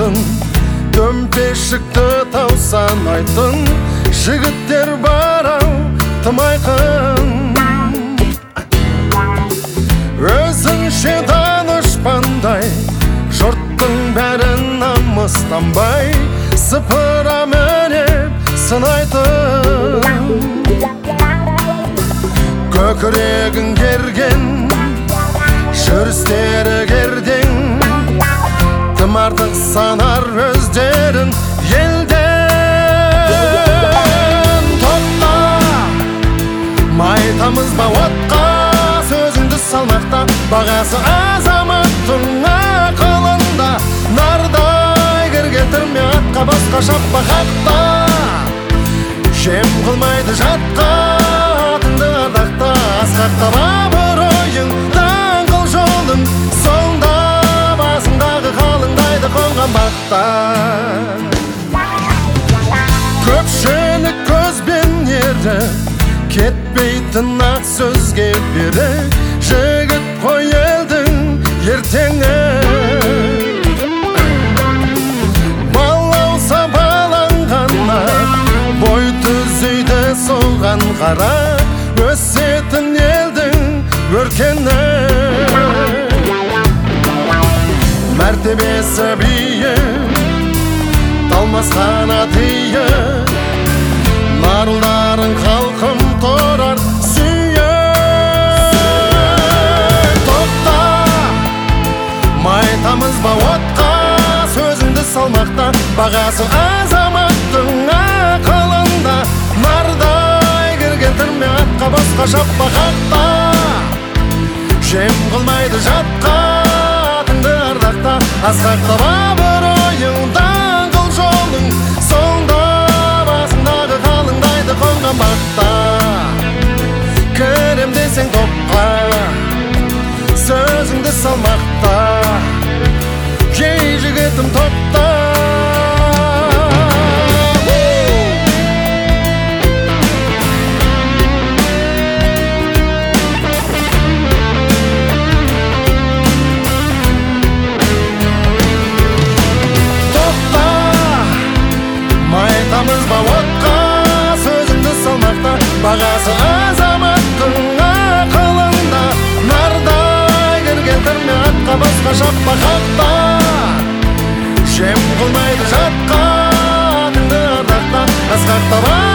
айтын, төмпешікті таусан айтын, жігіттер барау тым айқын. Өзінше данышпандай, жұрттың бәрін намыстанбай, сыпыра мінеп сынайтын. Көкірегін керген, жүрістері керден, тым артық санар өздерін елден. Топта, майтамыз ба отқа, сөзіңді салмақта, бағасы азаматтың ақылында. Нардай кіргетірме атқа, басқа шаппа хатта, жем қылмайды жатқа, атыңды ардақта. Асқақта бабыр ойың, даңғыл жолың, сонда басындағы қалыңдайды қонған бақта. Көпшілік көзбен ері, кетпейтін ақ сөзге берік, жігіт қой елдің ертеңі. Балауса баланғанна, бой түзейді соған қара, өсетін елдің өркені. Мәртебесі биік, талмас қанатыйы, нарылдарын халқым торар сүйек. Топта, майтамыз ба отқа, сөзіңді салмақта, бағасы азаматтың ақылында. Нардай кіргетірме атқа, басқа шаппа хатта, жем қылмайды жатқа, атыңды ардақта. Асқақта бабыр ойың, даңғыл жолың, сонда басындағы қалыңдайды қонған бақта. Кірем десең топқа, сөзіңді салмақта, ей жігітім топта. Майтамыз ба отқа, сөзіңді салмақта, бағасы азаматтың ақылында. Нардай кіргетірме атқа, басқа шаппа хатта, жем қылмайды жатқа, атыңды ардақта. Асқақта